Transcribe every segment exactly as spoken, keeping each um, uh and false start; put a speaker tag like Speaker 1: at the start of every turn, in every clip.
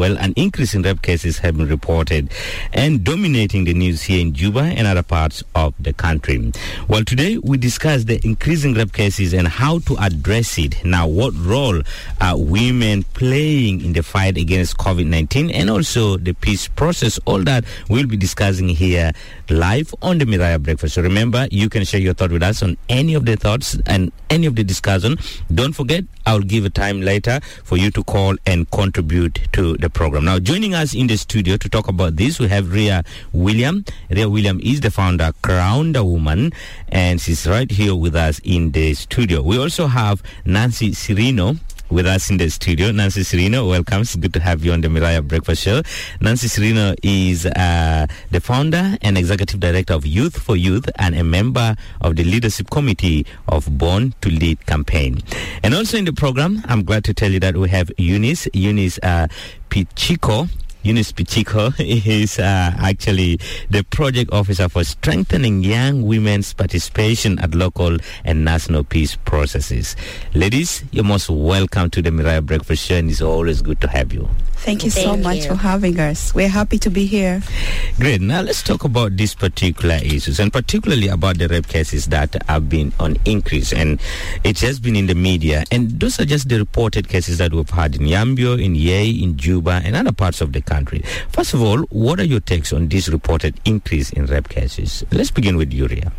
Speaker 1: well, an increase in rape cases have been reported and dominating the news here in Juba and other parts of the country. Well, today we discuss the increasing rape cases and how to address it. Now, what role are women playing in the fight against COVID nineteen and also the peace process? All that we'll be discussing here live on the Miraya Breakfast. So remember, you can share your thought with us on any of the thoughts and any of the discussion. Don't forget, I'll give a time later for you to call and contribute to the program. Now, joining us in the studio to talk about this, we have Ria William. Ria William is the founder, Crown the Woman, and she's right here with us in the studio. We also have Nancy Cirino with us in the studio. Nancy Cirino, welcome. It's good to have you on the Miraya Breakfast Show. Nancy Cirino is uh, the founder and executive director of Youth for Youth and a member of the leadership committee of Born to Lead campaign. And also in the program, I'm glad to tell you that we have Eunice, Eunice uh, Pichiko. Eunice Pichiko is uh, actually the project officer for strengthening young women's participation at local and national peace processes. Ladies, you're most welcome to the Miraya Breakfast Show, and it's always good to have you.
Speaker 2: Thank you
Speaker 3: Thank
Speaker 2: so
Speaker 3: you.
Speaker 2: much for having us. We're happy to be here.
Speaker 1: Great. Now let's talk about these particular issues, and particularly about the rape cases that have been on increase, and it has been in the media. And those are just the reported cases that we've had in Yambio, in Yei, in Juba, and other parts of the country. First of all, what are your takes on this reported increase in rape cases? Let's begin with Yuria.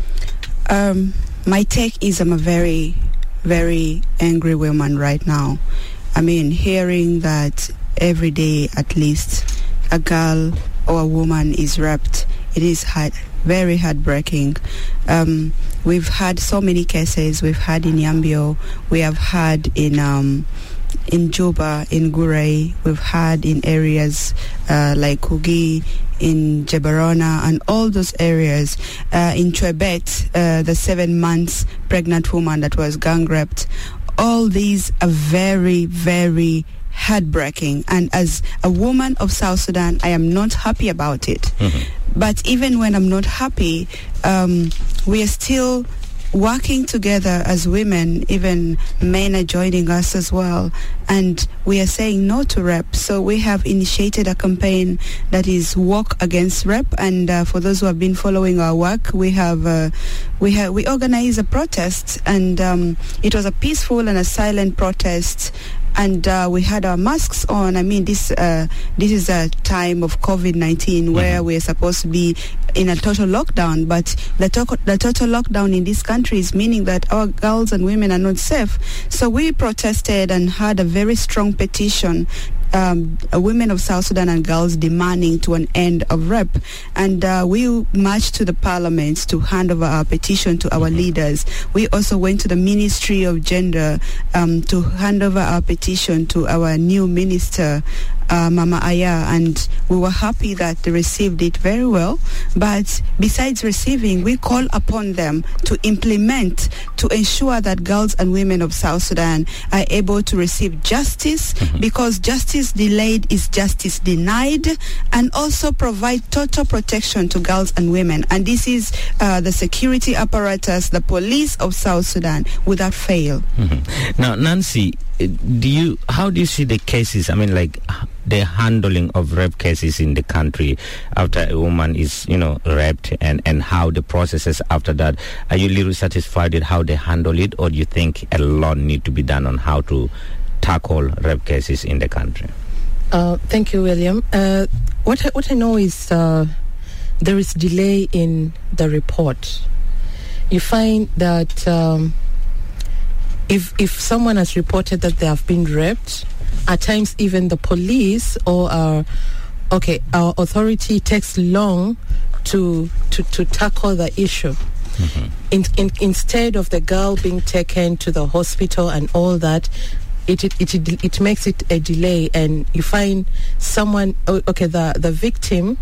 Speaker 2: Um, my take is I'm a very, very angry woman right now. I mean, hearing that every day at least a girl or a woman is raped, it is hard, very heartbreaking. Um, we've had so many cases. We've had in Yambio, we have had in um, in Juba, in Gurei, we've had in areas uh, like Kugi, in Jebarona, and all those areas. Uh, in Chwebet, uh, the seven months pregnant woman that was gang raped. All these are very, very heartbreaking. And as a woman of South Sudan, I am not happy about it. Mm-hmm. But even when I'm not happy, um, we are still working together as women. Even men are joining us as well, and we are saying no to rape. So we have initiated a campaign that is Walk Against Rape, and uh, for those who have been following our work, we have uh, we have we organized a protest, and um, it was a peaceful and a silent protest. And uh, we had our masks on. I mean, this uh, this is a time of COVID nineteen where mm-hmm. we're supposed to be in a total lockdown. But the, to- the total lockdown in this country is meaning that our girls and women are not safe. So we protested and had a very strong petition. Um, women of South Sudan and girls demanding to an end of rape, and uh, we marched to the parliaments to hand over our petition to our mm-hmm. leaders. We also went to the Ministry of Gender um, to hand over our petition to our new minister, uh, Mama Aya, and we were happy that they received it very well. But besides receiving, we call upon them to implement, to ensure that girls and women of South Sudan are able to receive justice, mm-hmm. because justice delayed is justice denied, and also provide total protection to girls and women. And this is uh, the security apparatus, the police of South Sudan, without fail.
Speaker 1: Mm-hmm. Now, Nancy, do you how do you see the cases? I mean, like the handling of rape cases in the country after a woman is, you know, raped, and, and how the processes after that. Are you a little satisfied with how they handle it, or do you think a lot need to be done on how to tackle rape cases in the country?
Speaker 3: Uh, thank you, William. Uh, what I, what I know is uh, there is delay in the report. You find that um, if if someone has reported that they have been raped, at times even the police or our okay our authority takes long to to, to tackle the issue. Mm-hmm. In, in, instead of the girl being taken to the hospital and all that, It it, it it makes it a delay, and you find someone okay the the victim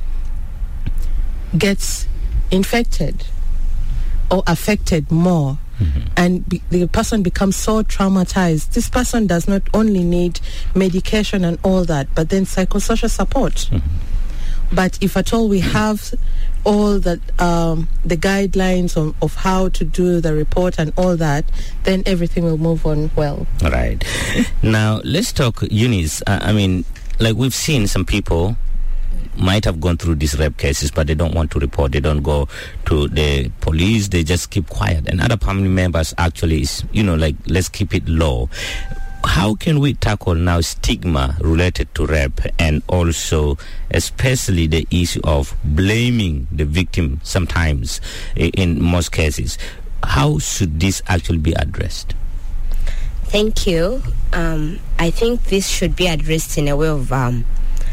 Speaker 3: gets infected or affected more, mm-hmm. and be, the person becomes so traumatized. This person does not only need medication and all that, but then psychosocial support. Mm-hmm. But if at all we have all the um, the guidelines of, of how to do the report and all that, then everything will move on well.
Speaker 1: Right. Now, let's talk Eunice. Uh, I mean, like we've seen some people might have gone through these rape cases, but they don't want to report. They don't go to the police. They just keep quiet. And other family members actually is, you know, like, let's keep it low. How can we tackle now stigma related to rape, and also especially the issue of blaming the victim sometimes in most cases? How should this actually be addressed?
Speaker 4: Thank you. Um, I think this should be addressed in a way of um,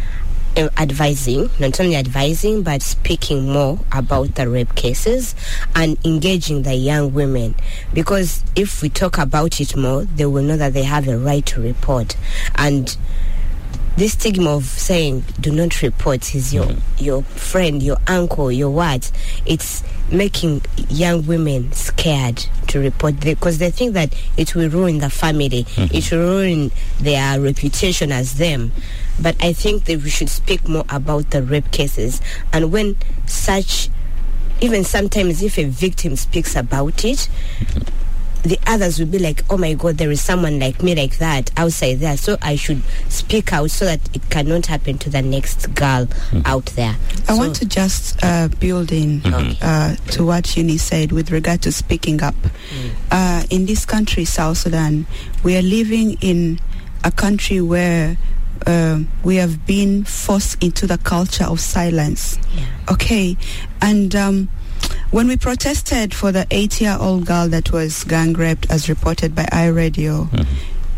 Speaker 4: advising, not only advising, but speaking more about the rape cases and engaging the young women. Because if we talk about it more, they will know that they have a right to report. And this stigma of saying, do not report, is your, your friend, your uncle, your what, it's making young women scared to report, because they think that it will ruin the family, mm-hmm. it will ruin their reputation as them. But I think that we should speak more about the rape cases. And when such, even sometimes if a victim speaks about it, the others will be like, oh my God, there is someone like me like that outside there, so I should speak out so that it cannot happen to the next girl mm-hmm. out there.
Speaker 2: I
Speaker 4: so,
Speaker 2: want to just uh, build in mm-hmm. uh, to what Eunice said with regard to speaking up. Mm. Uh, in this country, South Sudan, we are living in a country where uh, we have been forced into the culture of silence. Yeah. Okay, and um, when we protested for the eight-year-old girl that was gang raped, as reported by iRadio, mm-hmm.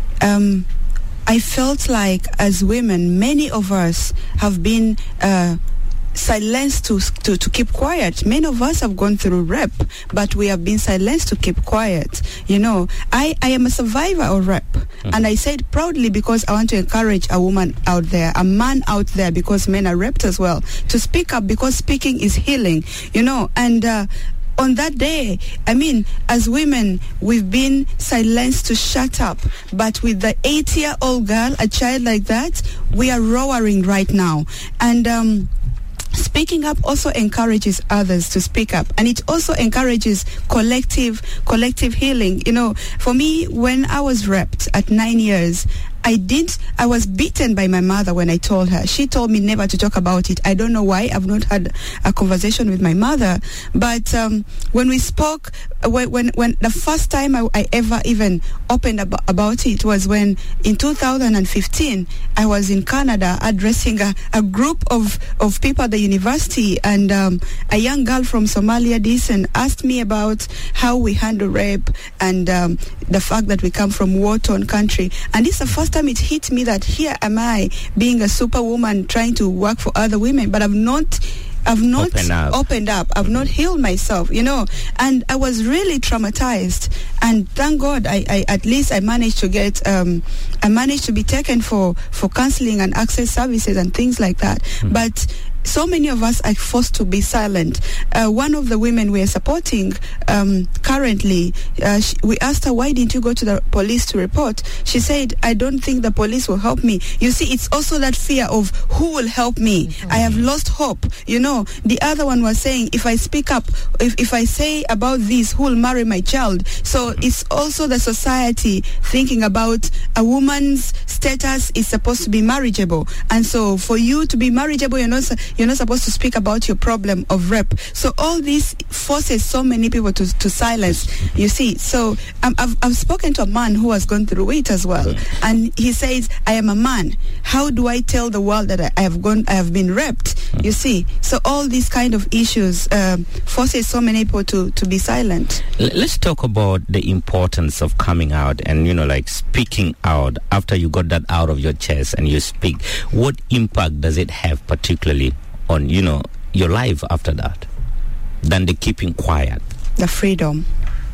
Speaker 2: um, I felt like, as women, many of us have been uh, silenced to, to to keep quiet. Many of us have gone through rape, but we have been silenced to keep quiet. You know, I, I am a survivor of rape, mm-hmm. and I say it proudly because I want to encourage a woman out there, a man out there, because men are raped as well, to speak up, because speaking is healing, you know. And uh, on that day, I mean, as women, we've been silenced to shut up. But with the eight-year-old girl, a child like that, we are roaring right now. And um speaking up also encourages others to speak up, and it also encourages collective collective healing. You know, for me, when I was raped at nine years, I did. I was beaten by my mother when I told her. She told me never to talk about it. I don't know why. I've not had a conversation with my mother. But um, when we spoke, when, when when the first time I, I ever even opened ab- about it was when in two thousand fifteen I was in Canada addressing a, a group of, of people at the university, and um, a young girl from Somalia, Decent, asked me about how we handle rape and um, the fact that we come from war-torn country. And this is the first time it hit me that here am I being a superwoman trying to work for other women, but I've not I've not Open up. opened up. I've not healed myself, you know. And I was really traumatized. And thank God, I, I at least I managed to get, um, I managed to be taken for, for counseling and access services and things like that. Mm. But so many of us are forced to be silent. Uh, one of the women we are supporting um, currently, uh, she, we asked her, why didn't you go to the police to report? She said, I don't think the police will help me. You see, it's also that fear of who will help me. Mm-hmm. I have lost hope. You know, the other one was saying, if I speak up, if, if I say about this, who will marry my child? So it's also the society thinking about a woman's status is supposed to be marriageable. And so for you to be marriageable, you're not You're not supposed to speak about your problem of rape. So all this forces so many people to, to silence, you see. So um, I've, I've spoken to a man who has gone through it as well. And he says, I am a man. How do I tell the world that I, I have gone, I have been raped? You see. So all these kind of issues um, forces so many people to, to be silent.
Speaker 1: Let's talk about the importance of coming out and, you know, like speaking out after you got that out of your chest and you speak. What impact does it have particularly on, you know, your life after that than the keeping quiet?
Speaker 2: The freedom.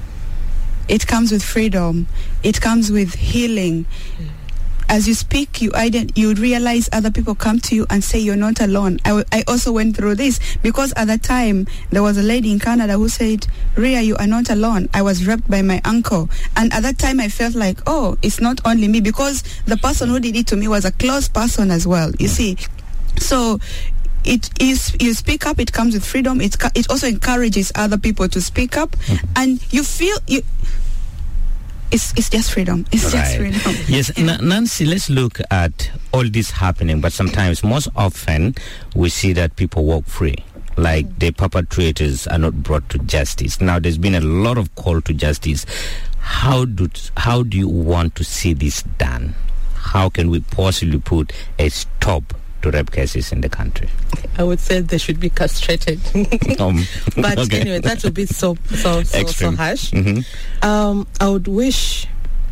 Speaker 2: It comes with freedom. It comes with healing. Mm. As you speak, you ident- you realize other people come to you and say you're not alone. I, w- I also went through this because at the time there was a lady in Canada who said, Ria, you are not alone. I was raped by my uncle. And at that time I felt like, oh, it's not only me, because the person who did it to me was a close person as well, you see. So it is, you speak up, it comes with freedom. It it also encourages other people to speak up, mm-hmm. and you feel you it's it's just freedom. It's
Speaker 1: Right.
Speaker 2: just freedom.
Speaker 1: Yes, N- Nancy, let's look at all this happening, but sometimes, most often, we see that people walk free. Like the perpetrators are not brought to justice. Now, there's been a lot of call to justice. How do how do you want to see this done? How can we possibly put a stop to rape cases in the country?
Speaker 3: I would say they should be castrated.
Speaker 1: Um,
Speaker 3: But
Speaker 1: okay.
Speaker 3: anyway, that would be so so so, so
Speaker 1: Extreme.
Speaker 3: harsh.
Speaker 1: Mhm.
Speaker 3: Um, I would wish,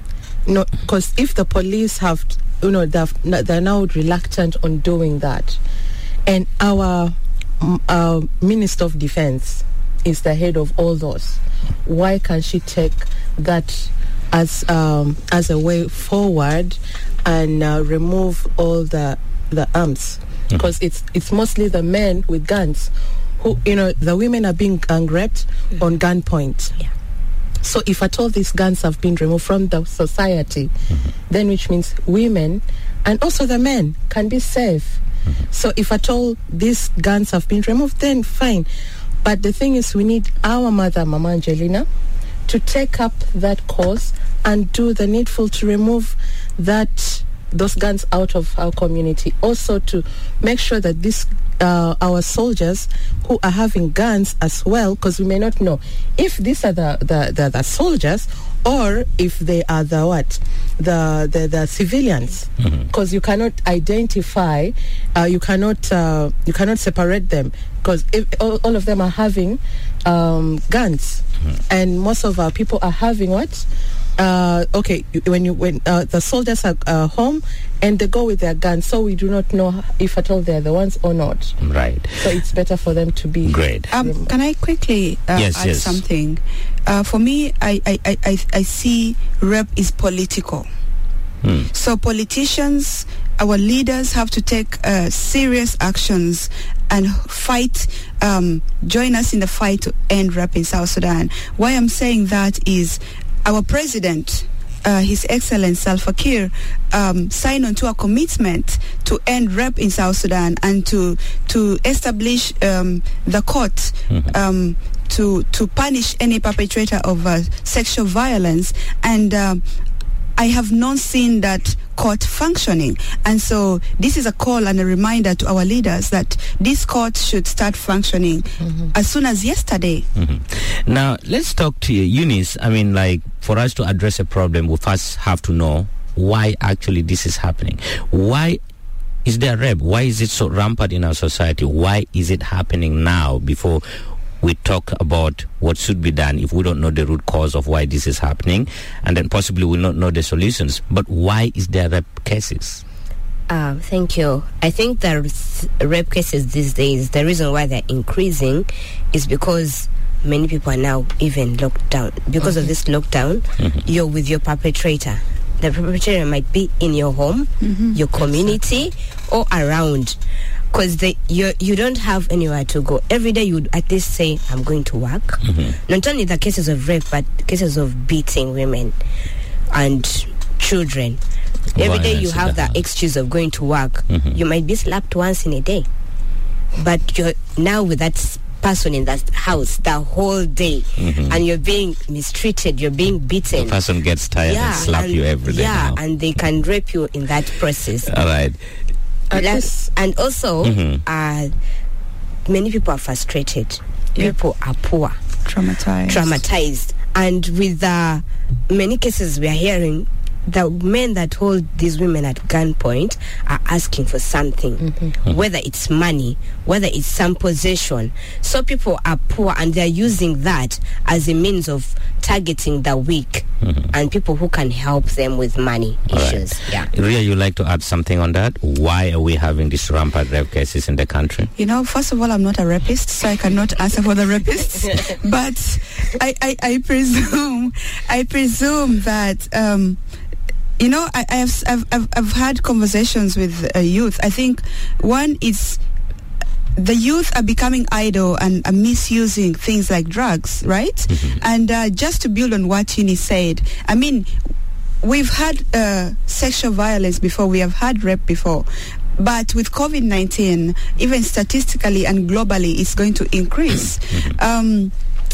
Speaker 3: no, because if the police have, you know, they've, they're now reluctant on doing that, and our um, our Minister of Defense is the head of all those. Why can't she take that as um, as a way forward and uh, remove all the the arms? Because it's it's mostly the men with guns who, you know, the women are being gang raped mm-hmm. on gunpoint.
Speaker 4: Yeah.
Speaker 3: So if at all these guns have been removed from the society, mm-hmm. then which means women and also the men can be safe. Mm-hmm. So if at all these guns have been removed, then fine. But the thing is, we need our mother, Mama Angelina, to take up that cause and do the needful to remove that those guns out of our community. Also to make sure that this uh, our soldiers who are having guns as well, because we may not know if these are the, the, the, the soldiers or if they are the what the the, the civilians, because mm-hmm. you cannot identify, uh, you cannot uh, you cannot separate them, because all, all of them are having um, guns, mm-hmm. and most of our people are having what. Uh, okay, when you when uh, the soldiers are uh, home and they go with their guns, so we do not know if at all they're the ones or not.
Speaker 1: Right.
Speaker 3: So it's better for them to be
Speaker 1: great.
Speaker 2: Um, can I quickly uh,
Speaker 1: yes,
Speaker 2: add
Speaker 1: yes.
Speaker 2: something? Uh, for me, I, I, I, I, I see rape is political. Hmm. So politicians, our leaders have to take uh, serious actions and fight, um, join us in the fight to end rape in South Sudan. Why I'm saying that is our president, uh, His Excellency Salva Kiir, um, signed on to a commitment to end rape in South Sudan and to to establish um, the court mm-hmm. um, to to punish any perpetrator of uh, sexual violence. And um, I have not seen that court functioning, and so this is a call and a reminder to our leaders that this court should start functioning mm-hmm. as soon as yesterday.
Speaker 1: Mm-hmm. Now let's talk to you, Eunice. I mean, like, for us to address a problem, we first have to know why actually this is happening. Why is there rape? Why is it so rampant in our society? Why is it happening now before we talk about what should be done? If we don't know the root cause of why this is happening, and then possibly we'll not know the solutions. But why is there rape cases?
Speaker 4: Uh, thank you. I think the rape cases these days, the reason why they're increasing is because many people are now even locked down. Because mm-hmm. of this lockdown, mm-hmm. you're with your perpetrator. The perpetrator might be in your home, mm-hmm. your community, or around. Because you you don't have anywhere to go. Every day you would at least say, I'm going to work. Mm-hmm. Not only the cases of rape, but cases of beating women and children. Every day you have the excuse of going to work. Mm-hmm. You might be slapped once in a day. But you're now with that person in that house the whole day, mm-hmm. and you're being mistreated, you're being beaten.
Speaker 1: The person gets tired
Speaker 4: yeah,
Speaker 1: and slap
Speaker 4: and,
Speaker 1: you every day.
Speaker 4: Yeah,
Speaker 1: now.
Speaker 4: And they can rape you in that process.
Speaker 1: All right.
Speaker 4: Plus, and also, mm-hmm. uh, many people are frustrated. Yep. People are poor.
Speaker 2: Traumatized.
Speaker 4: Traumatized. And with uh, many cases we are hearing, the men that hold these women at gunpoint are asking for something, mm-hmm. Mm-hmm. whether it's money, whether it's some possession. So people are poor and they're using that as a means of targeting the weak, mm-hmm. and people who can help them with money
Speaker 1: All
Speaker 4: issues.
Speaker 1: Right.
Speaker 4: Yeah.
Speaker 1: Ria, you like to add something on that? Why are we having these rampant rape cases in the country?
Speaker 2: You know, first of all, I'm not a rapist, so I cannot answer for the rapists. But I, I, I presume, I presume that. Um, You know, I, I have I've, I've I've had conversations with uh, youth. I think one is the youth are becoming idle and are misusing things like drugs, right? Mm-hmm. And uh, just to build on what Eunice said, I mean, we've had uh, sexual violence before, we have had rape before. But with covid nineteen, even statistically and globally, it's going to increase. Mm-hmm. Um,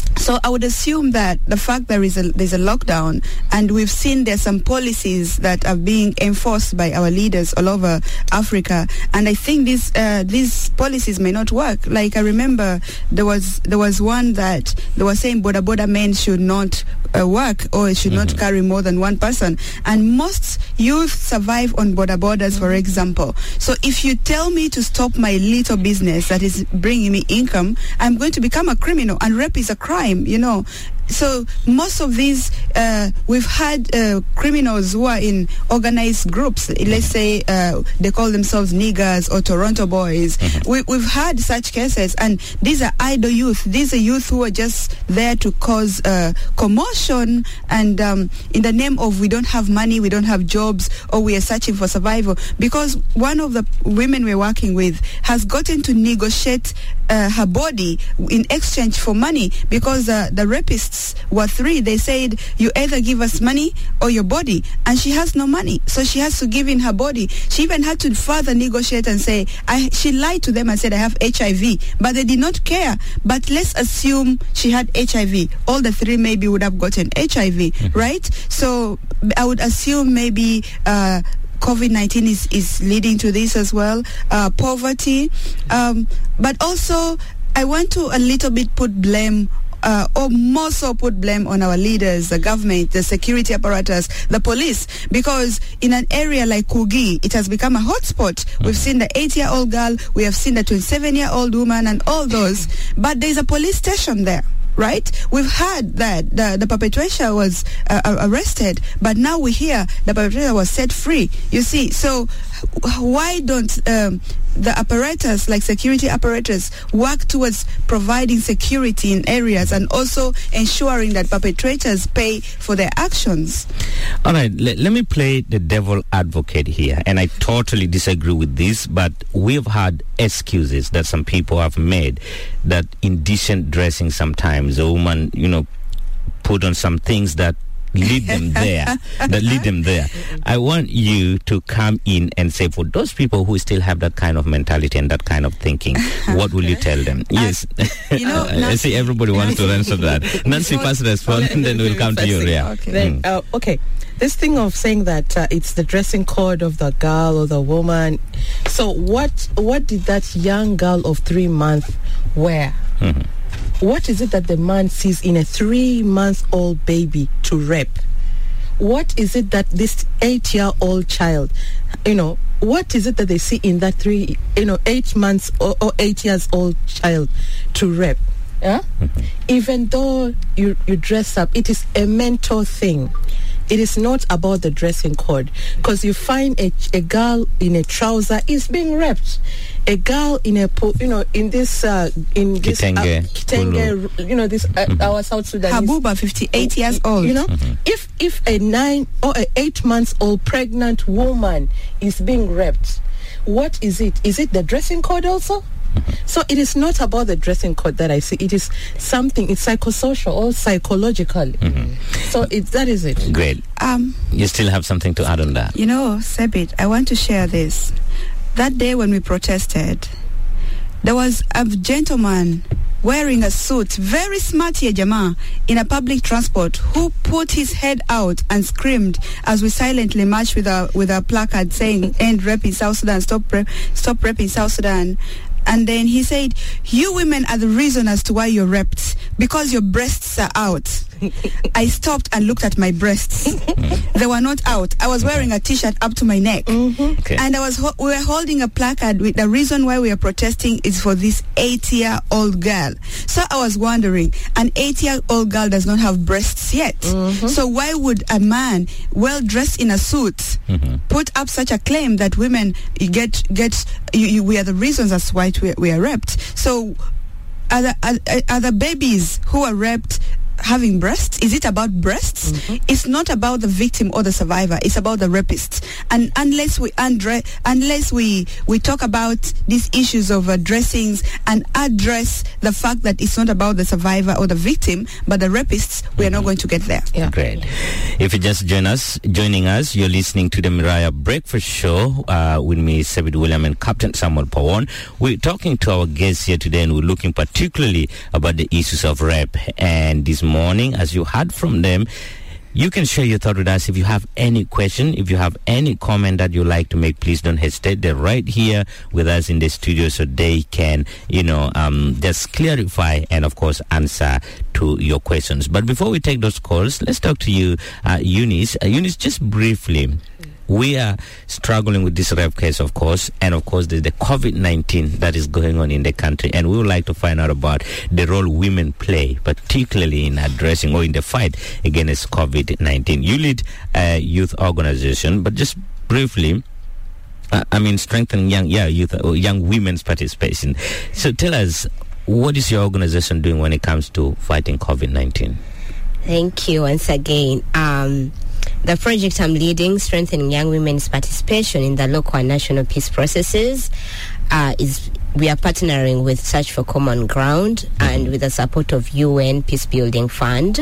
Speaker 2: So I would assume that the fact there is a there's a lockdown, and we've seen there's some policies that are being enforced by our leaders all over Africa, and I think these uh, these policies may not work. Like I remember there was there was one that they were saying boda boda men should not uh, work or should mm-hmm. not carry more than one person, and most youth survive on boda bodas, mm-hmm. for example. So if you tell me to stop my little business that is bringing me income, I'm going to become a criminal, and rape is a crime. You know, so most of these uh, we've had uh, criminals who are in organized groups. Let's say uh, they call themselves niggers or Toronto boys. Mm-hmm. We, we've had such cases, and these are idle youth. These are youth who are just there to cause uh, commotion, and um, in the name of we don't have money, we don't have jobs, or we are searching for survival. Because one of the women we're working with has gotten to negotiate uh, her body in exchange for money, because uh, the rapists were three. They said, you either give us money or your body, and she has no money, so she has to give in her body. She even had to further negotiate and say, I, she lied to them and said, I have H I V, but they did not care. But let's assume she had H I V. All the three maybe would have gotten H I V, mm-hmm. right? So I would assume maybe uh, COVID nineteen is, is leading to this as well, uh, poverty, um, but also I want to a little bit put blame Uh, or more so put blame on our leaders, the government, the security apparatus, the police, because in an area like Kugi, it has become a hotspot. Mm-hmm. We've seen the eight-year-old girl, we have seen the twenty-seven-year-old woman, and all those, but there's a police station there. Right? We've heard that the, the perpetrator was uh, arrested, but now we hear the perpetrator was set free. You see, so why don't um, the apparatus, like security apparatus, work towards providing security in areas and also ensuring that perpetrators pay for their actions?
Speaker 1: All right, let, let me play the devil advocate here, and I totally disagree with this, but we've had excuses that some people have made that indecent dressing sometimes a woman, you know, put on some things that lead them there, that lead them there. I want you to come in and say, for those people who still have that kind of mentality and that kind of thinking, what will you tell them? Uh, yes.
Speaker 2: You know,
Speaker 1: I see everybody wants to answer that. Nancy, first respond, and then we'll come to you, Ria.
Speaker 3: Okay. Then, uh, okay. This thing of saying that uh, it's the dressing code of the girl or the woman. So what what did that young girl of three months wear? Mm-hmm. What is it that the man sees in a three-month-old baby to rape? What is it that this eight-year-old child, you know, what is it that they see in that three, you know, eight months or, or eight years old child to rape? Yeah? Mm-hmm. Even though you, you dress up, it is a mental thing. It is not about the dressing code, because you find a, a girl in a trouser is being raped. A girl in a, you know, in this, uh, in this,
Speaker 1: Kitenge,
Speaker 3: uh, Kitenge, you know, this, uh, mm-hmm. our South Sudanese.
Speaker 2: Habuba, fifty-eight years old.
Speaker 3: You know,
Speaker 1: mm-hmm. if
Speaker 3: if a nine or a eight months old pregnant woman is being raped, what is it? Is it the dressing code also? So it is not about the dressing code that I see. It is something, it's psychosocial or psychological. Mm-hmm. So it, that is it.
Speaker 1: Great. Um, you still have something to add on that?
Speaker 2: You know, Sebit, I want to share this. That day when we protested, there was a gentleman wearing a suit, very smart here, Jama, in a public transport, who put his head out and screamed as we silently marched with a with a placard saying, "End rape in South Sudan, stop rape, stop rape in South Sudan." And then he said, you women are the reason as to why you're raped, because your breasts are out. I stopped and looked at my breasts. They were not out. I was wearing a t-shirt up to my neck. Mm-hmm. Okay. And I was ho- we were holding a placard with the reason why we are protesting is for this eight-year-old girl. So I was wondering, an eight-year-old girl does not have breasts yet. Mm-hmm. So why would a man well dressed in a suit mm-hmm. put up such a claim that women get get you, you, we are the reasons as why we, we are raped? So are the, are, are the babies who are raped having breasts? Is it about breasts? Mm-hmm. It's not about the victim or the survivor. It's about the rapist. And unless we undre- unless we we talk about these issues of uh, dressings and address the fact that it's not about the survivor or the victim, but the rapists, we mm-hmm. are not going to get there.
Speaker 1: Yeah. Great. If you just join us, joining us, you're listening to the Mariah Breakfast Show uh, with me, Sebit William, and Captain Samuel Pawon. We're talking to our guests here today, and we're looking particularly about the issues of rape. And this morning, as you heard from them, you can share your thought with us. If you have any question, if you have any comment that you'd like to make, please don't hesitate. They're right here with us in the studio, so they can, you know, um, just clarify and, of course, answer to your questions. But before we take those calls, let's talk to you, uh, Eunice. Uh, Eunice, just briefly, we are struggling with this rape case, of course, and of course there's the covid nineteen that is going on in the country, and we would like to find out about the role women play, particularly in addressing or in the fight against covid nineteen. You lead a youth organization, but just briefly, uh, I mean, strengthen young, yeah, youth, or young women's participation. So tell us, what is your organization doing when it comes to fighting covid nineteen?
Speaker 4: Thank you once again. Um, The project I'm leading, Strengthening Young Women's Participation in the Local and National Peace Processes, uh, is we are partnering with Search for Common Ground and with the support of U N Peace Building Fund.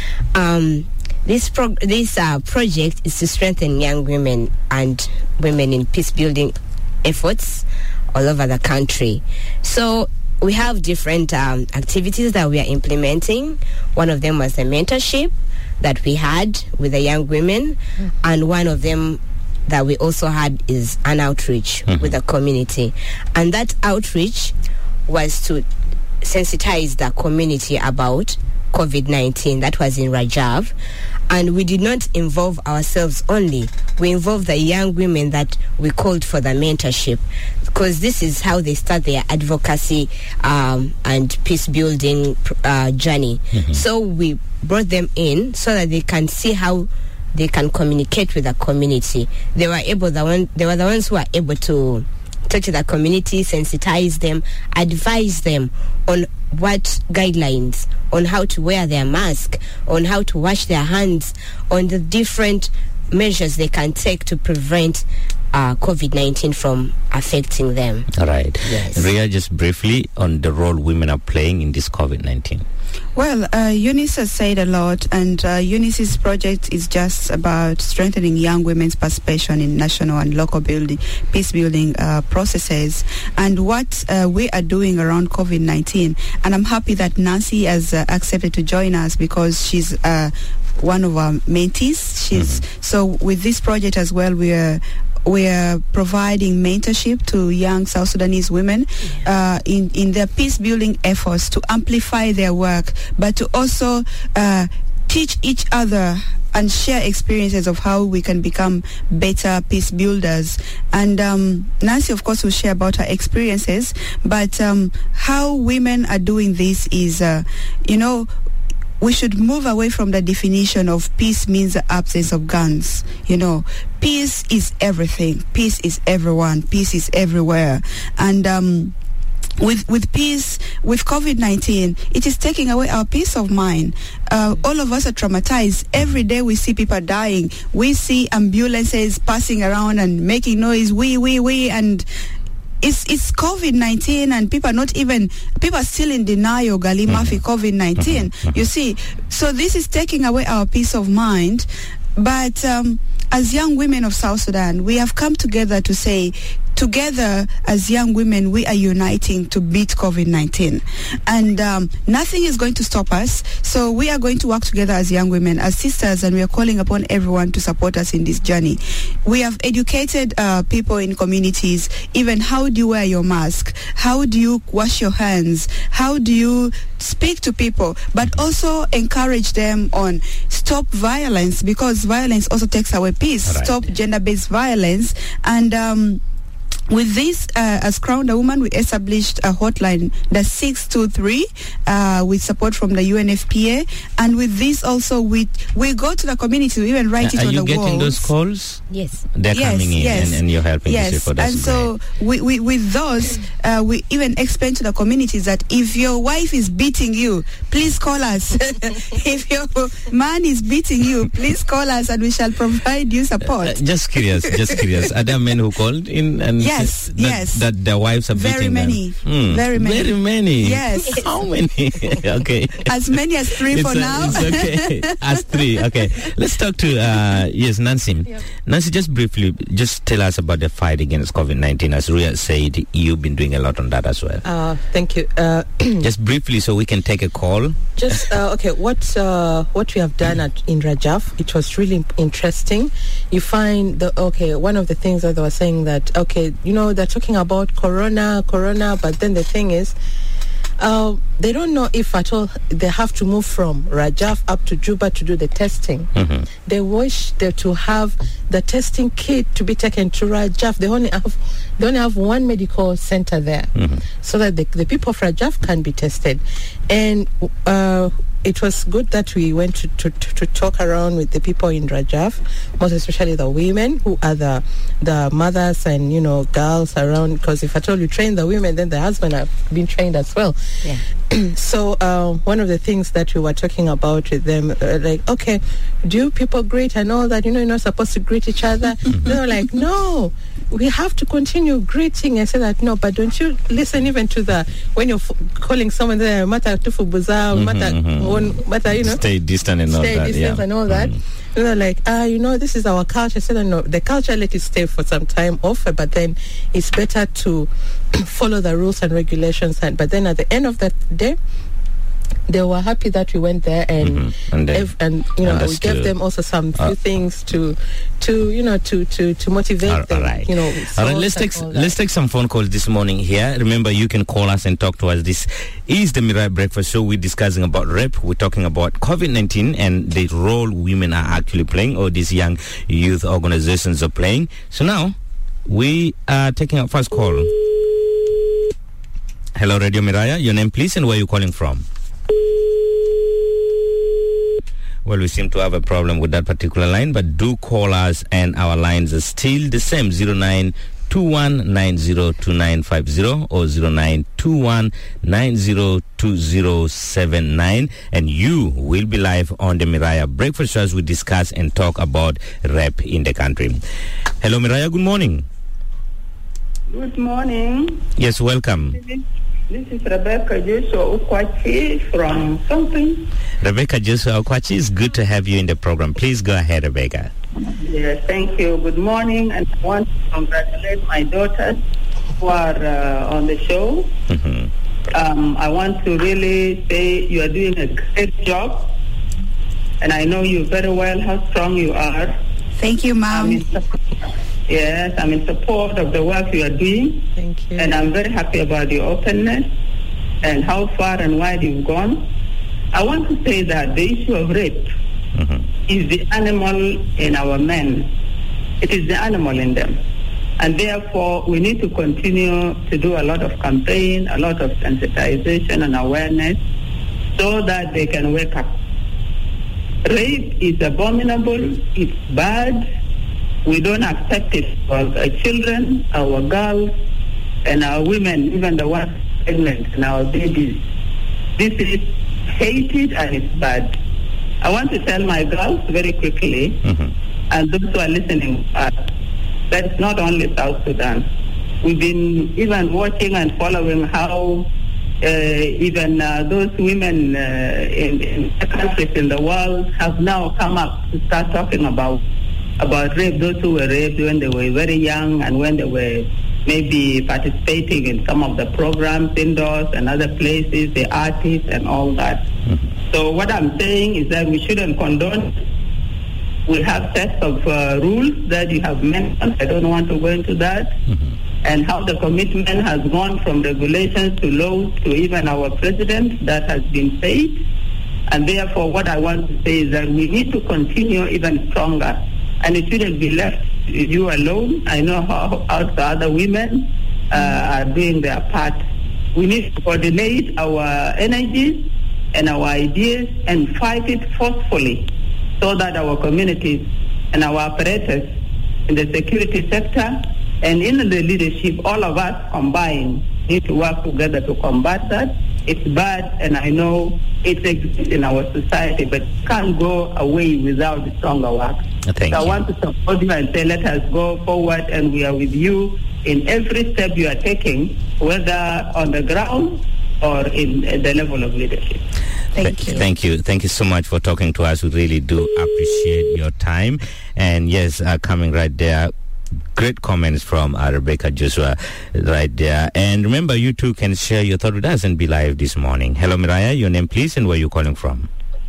Speaker 4: Um, this pro- this uh, project is to strengthen young women and women in peace building efforts all over the country. So we have different um, activities that we are implementing. One of them was the mentorship that we had with the young women, mm. and one of them that we also had is an outreach mm-hmm. with the community. And that outreach was to sensitize the community about covid nineteen. That was in Rajab. And we did not involve ourselves only. We involved the young women that we called for the mentorship, because this is how they start their advocacy um, and peace building uh, journey. Mm-hmm. So we brought them in so that they can see how they can communicate with the community. They were able, the one, they were the ones who were able to talk to the community, sensitize them, advise them on what guidelines, on how to wear their mask, on how to wash their hands, on the different measures they can take to prevent uh, covid nineteen from affecting them.
Speaker 1: All right.
Speaker 4: Yes.
Speaker 1: Ria, just briefly on the role women are playing in this covid nineteen.
Speaker 2: Well, uh, Eunice has said a lot, and uh, Eunice's project is just about strengthening young women's participation in national and local building, peace building uh, processes, and what uh, we are doing around covid nineteen. And I'm happy that Nancy has uh, accepted to join us, because she's uh, one of our mentees. She's mm-hmm. So with this project as well, we are we are providing mentorship to young South Sudanese women uh, in, in their peace-building efforts to amplify their work, but to also uh, teach each other and share experiences of how we can become better peace builders. And um, Nancy, of course, will share about her experiences, but um, how women are doing this is, uh, you know, we should move away from the definition of peace means the absence of guns. You know, peace is everything. Peace is everyone. Peace is everywhere. And um, with with peace, with covid nineteen, it is taking away our peace of mind. Uh, all of us are traumatized. Every day we see people dying. We see ambulances passing around and making noise. We, we, we, and It's it's covid nineteen, and people are not even, people are still in denial, Galimafi, mm-hmm. covid nineteen. Mm-hmm. You see, so this is taking away our peace of mind. But um, as young women of South Sudan, we have come together to say, together as young women, we are uniting to beat covid nineteen. And um, nothing is going to stop us. So we are going to work together as young women, as sisters, and we are calling upon everyone to support us in this journey. We have educated uh, people in communities, even how do you wear your mask? How do you wash your hands? How do you speak to people? But also encourage them on stop violence, because violence also takes away peace. Right. Stop gender-based violence. And um, With this, uh, as Crown a Woman, we established a hotline, the six two three, uh, with support from the U N F P A. And with this also, we we go to the community, we even write
Speaker 1: uh,
Speaker 2: it on the walls.
Speaker 1: Are you getting those calls?
Speaker 4: Yes.
Speaker 1: They're
Speaker 2: yes,
Speaker 1: coming in
Speaker 2: yes.
Speaker 1: and, and you're helping
Speaker 2: yes.
Speaker 1: to for that.
Speaker 2: And so we, we, with those, uh, we even explain to the communities that if your wife is beating you, please call us. If your man is beating you, please call us and we shall provide you support.
Speaker 1: Uh, just curious, just curious. Are there men who called in and
Speaker 2: Yes,
Speaker 1: that,
Speaker 2: yes.
Speaker 1: that their wives are
Speaker 2: Very
Speaker 1: beating
Speaker 2: many.
Speaker 1: them? Hmm.
Speaker 2: Very many.
Speaker 1: Very many.
Speaker 2: Yes.
Speaker 1: How many? Okay.
Speaker 2: As many as three
Speaker 1: It's
Speaker 2: for
Speaker 1: a-
Speaker 2: now.
Speaker 1: It's okay. As three. Okay. Let's talk to uh, yes, Nancy.
Speaker 3: Yep.
Speaker 1: Nancy, just briefly, just tell us about the fight against COVID nineteen. As Ria said, you've been doing a lot on that as well.
Speaker 3: Uh, thank you. Uh,
Speaker 1: Just briefly, so we can take a call.
Speaker 3: Just uh, okay. What uh, what we have done at in Rajaf, it was really interesting. You find the okay. One of the things that they were saying that okay, you know, they're talking about corona, corona, but then the thing is, uh, they don't know if at all they have to move from Rajaf up to Juba to do the testing.
Speaker 1: Mm-hmm.
Speaker 3: They wish they to have the testing kit to be taken to Rajaf. They only have they only have one medical center there,
Speaker 1: Mm-hmm.
Speaker 3: so that the, the people of Rajaf can be tested. And uh, it was good that we went to, to, to, to talk around with the people in Rajaf, most especially the women who are the the mothers and you know girls around. Because if at all you train the women, then the husband have been trained as well.
Speaker 4: Yeah.
Speaker 3: So uh, one of the things that we were talking about with them, uh, like, okay, do you people greet and all that? You know, you're not supposed to greet each other. They were like, no, we have to continue greeting. I said that, no, but don't you listen even to the, when you're f- calling someone there, mata tufu buza, mata,
Speaker 1: mhm.
Speaker 3: one, mata, you know,
Speaker 1: Stay distant and all
Speaker 3: stay
Speaker 1: that.
Speaker 3: distance
Speaker 1: Yeah.
Speaker 3: and all that.
Speaker 1: Mhm.
Speaker 3: And they're like, ah, you know, this is our culture. I said, no, the culture, let it stay for some time off, but then it's better to follow the rules and regulations. And but then at the end of that day, they were happy that we went there and
Speaker 1: Mhm. And they
Speaker 3: ev- and you know we
Speaker 1: understood.
Speaker 3: gave them also some few
Speaker 1: Uh,
Speaker 3: things to to you know to to to motivate
Speaker 1: All
Speaker 3: them.
Speaker 1: right.
Speaker 3: You know,
Speaker 1: All right,
Speaker 3: salt
Speaker 1: let's
Speaker 3: and
Speaker 1: take
Speaker 3: all that.
Speaker 1: let's take some phone calls this morning here. Remember, you can call us and talk to us. This is the Mirai Breakfast Show. We're discussing about rape. We're talking about COVID nineteen and the role women are actually playing, or these young youth organizations are playing. So now, we are taking our first call. Hello, Radio Miraya. Your name, please, and where are you calling from? Well, we seem to have a problem with that particular line, but do call us, and our lines are still the same, zero nine two one nine zero two nine five zero or zero nine two one nine zero two zero seven nine, and you will be live on the Miraya Breakfast Show as we discuss and talk about rape in the country. Hello, Miraya, good morning.
Speaker 5: Good morning.
Speaker 1: Yes, welcome.
Speaker 5: This is Rebecca Joshua Ukwachi from something.
Speaker 1: Rebecca Joshua Okwachi, it's good to have you in the program. Please go ahead, Rebecca.
Speaker 5: Yes, thank you. Good morning, and I want to congratulate my daughters who are uh, on the show.
Speaker 1: Mm-hmm.
Speaker 5: Um, I want to really say you are doing a great job, and I know you very well how strong you are.
Speaker 2: Thank you,
Speaker 5: I'm
Speaker 2: Mom.
Speaker 5: in support, yes, I'm in support of the work you are doing,
Speaker 3: Thank you.
Speaker 5: and I'm very happy about your openness and how far and wide you've gone. I want to say that the issue of rape
Speaker 1: Mm-hmm.
Speaker 5: is the animal in our men. It is the animal in them. And therefore, we need to continue to do a lot of campaign, a lot of sensitization and awareness so that they can wake up. Rape is abominable, it's bad. We don't accept it for our children, our girls, and our women, even the ones pregnant, and our babies. This is hated and it's bad. I want to tell my girls very quickly,
Speaker 1: Mm-hmm.
Speaker 5: and those who are listening, uh, that it's not only South Sudan. We've been even watching and following how uh, even uh, those women uh, in, in countries in the world have now come up to start talking about about rape, those who were raped when they were very young and when they were maybe participating in some of the programs indoors and other places, the artists and all that.
Speaker 1: Mm-hmm.
Speaker 5: So what I'm saying is that we shouldn't condone. We have sets of uh, rules that you have mentioned. I don't want to go into that.
Speaker 1: Mm-hmm.
Speaker 5: And how the commitment has gone from regulations to laws to even our president, that has been said. And therefore, what I want to say is that we need to continue even stronger. And it shouldn't be left you alone. I know how also other women uh, are doing their part. We need to coordinate our energies and our ideas and fight it forcefully so that our communities and our apparatus in the security sector and in the leadership, all of us combined, need to work together to combat that. It's bad, and I know it exists in our society, but can't go away without stronger work.
Speaker 1: Thank
Speaker 5: so
Speaker 1: you.
Speaker 5: I want to support you and say, let us go forward, and we are with you in every step you are taking, whether on the ground or in uh, the level of leadership.
Speaker 2: Thank
Speaker 1: Th-
Speaker 2: you.
Speaker 1: Thank you. Thank you so much for talking to us. We really do appreciate your time. And yes, uh, coming right there, great comments from uh, Rebecca Joshua right there. And remember, you too can share your thought with us and be live this morning. Hello, Miraya. Your name, please, and where you calling from?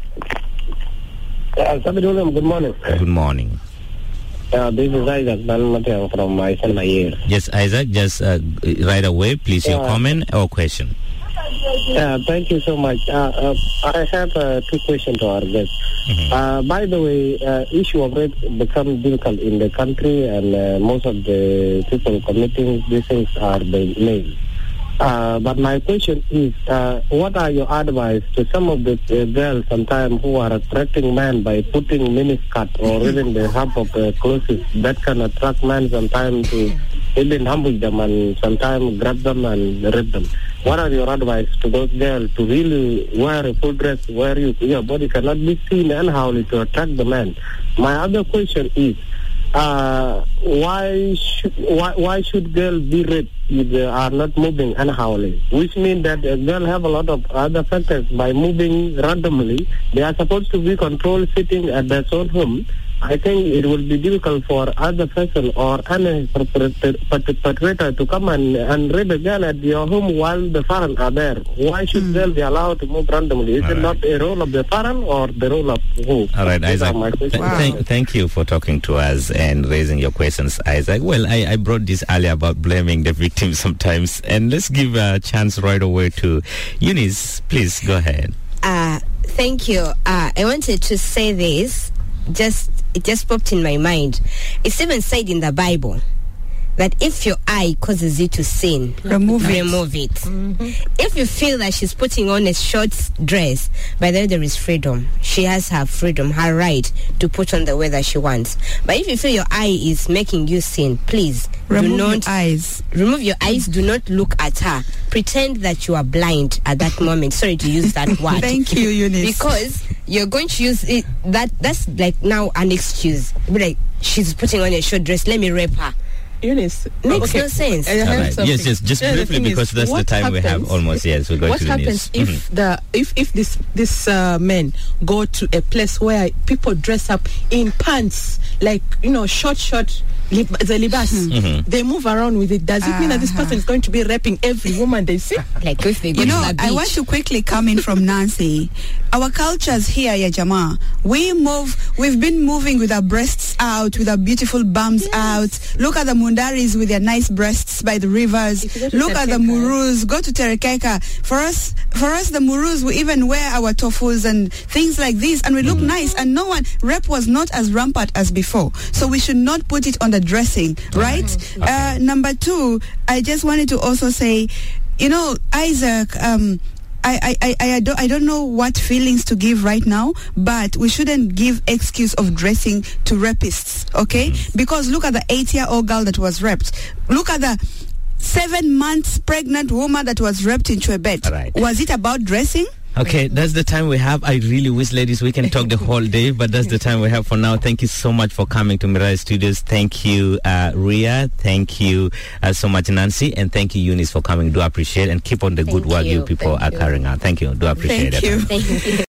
Speaker 6: Uh, good morning.
Speaker 1: Good morning.
Speaker 6: Uh, this is Isaac Balmateo from Isan Mayer.
Speaker 1: Yes, Isaac, just uh, right away, please, your
Speaker 6: Yeah.
Speaker 1: comment or question.
Speaker 6: Uh, thank you so much. Uh, uh, I have uh, two questions to our guest.
Speaker 1: Mm-hmm.
Speaker 6: Uh, by the way, uh, issue of rape become difficult in the country, and uh, most of the people committing these things are the male. Uh, but my question is, uh, what are your advice to some of the uh, girls sometimes who are attracting men by putting miniskirt or even the half of uh, clothes that can attract men sometimes to even humble them and sometimes grab them and rape them? What are your advice to those girls to really wear a full dress where you, your body cannot be seen unholy to attract the man? My other question is, uh, why, should, why why should girls be raped if they are not moving unholy? Which means that a girl have a lot of other factors. By moving randomly, they are supposed to be controlled sitting at their own home. I think it will be difficult for other person or any perpetrator to come and, and rape a girl at your home while the parents are there. Why should mm. girls be allowed to move randomly? Is All it right. not a role of the parent or the role of who?
Speaker 1: All right,
Speaker 6: These
Speaker 1: Isaac. Th-
Speaker 2: Wow.
Speaker 1: th- thank you for talking to us and raising your questions, Isaac. Well, I, I brought this earlier about blaming the victim sometimes, and let's give a chance right away to Eunice. Please go ahead.
Speaker 4: Uh, thank you. Uh, I wanted to say this. Just it just popped in my mind. It's even said in the Bible that if your eye causes you to sin,
Speaker 2: Remove it.
Speaker 4: remove it.
Speaker 3: Mm-hmm.
Speaker 4: If you feel that she's putting on a short dress, by then there is freedom. She has her freedom, her right to put on the way that she wants. But if you feel your eye is making you sin, please
Speaker 2: Remove
Speaker 4: do not
Speaker 2: your eyes.
Speaker 4: remove your eyes. Do not look at her. Pretend that you are blind at that moment. Sorry to use that word.
Speaker 2: Thank you, Eunice.
Speaker 4: Because you're going to use it. That that's like now an excuse. Be like, she's putting on a short dress. Let me rape her.
Speaker 3: Eunice,
Speaker 4: Makes
Speaker 3: okay.
Speaker 4: no sense.
Speaker 3: I have
Speaker 1: All right.
Speaker 3: something.
Speaker 1: Yes, yes, just
Speaker 3: Yeah, the
Speaker 1: briefly
Speaker 3: thing
Speaker 1: because
Speaker 3: is,
Speaker 1: that's the
Speaker 3: what
Speaker 1: time we have
Speaker 3: happens-
Speaker 1: almost. Yes, we're going
Speaker 3: What
Speaker 1: to the
Speaker 3: happens
Speaker 1: news.
Speaker 3: if the if if this this uh, men go to a place where people dress up in pants, like you know, short short lib- the libas,
Speaker 1: Mhm.
Speaker 3: they move around with it? Does it mean that this person is going to be raping every woman they see?
Speaker 4: Like if they go
Speaker 2: You
Speaker 4: to
Speaker 2: know,
Speaker 4: the
Speaker 2: I
Speaker 4: beach.
Speaker 2: want to quickly come in from Nancy. Our cultures here, ya Jama, we move, we've been moving with our breasts out, with our beautiful bums out. Look at the Mundaris with their nice breasts by the rivers.
Speaker 3: If you go to
Speaker 2: Look at the
Speaker 3: Terekeka.
Speaker 2: Murus. Go to Terekeka. For us, for us, the Murus, we even wear our tofus and things like this, and we look nice. And no one, rap was not as rampant as before. So we should not put it on the dressing, right? Uh, number two, I just wanted to also say, you know, Isaac, um, I, I, I, I, don't, I don't know what feelings to give right now, but we shouldn't give excuse of dressing to rapists, okay? Because look at the eight-year-old girl that was raped. Look at the seven months pregnant woman that was raped into a bed.
Speaker 1: All right.
Speaker 2: Was it about dressing?
Speaker 1: Okay, that's the time we have. I really wish, ladies, we can talk the whole day, but that's the time we have for now. Thank you so much for coming to Mirai Studios. Thank you, uh, Ria. Thank you uh, so much, Nancy. And thank you, Eunice, for coming. Do appreciate and keep on the
Speaker 4: Thank
Speaker 1: good work you,
Speaker 4: you.
Speaker 1: people
Speaker 4: Thank
Speaker 1: are
Speaker 4: you.
Speaker 1: carrying out. Thank you. Do appreciate
Speaker 2: Thank
Speaker 1: it.
Speaker 2: you.
Speaker 4: Thank you.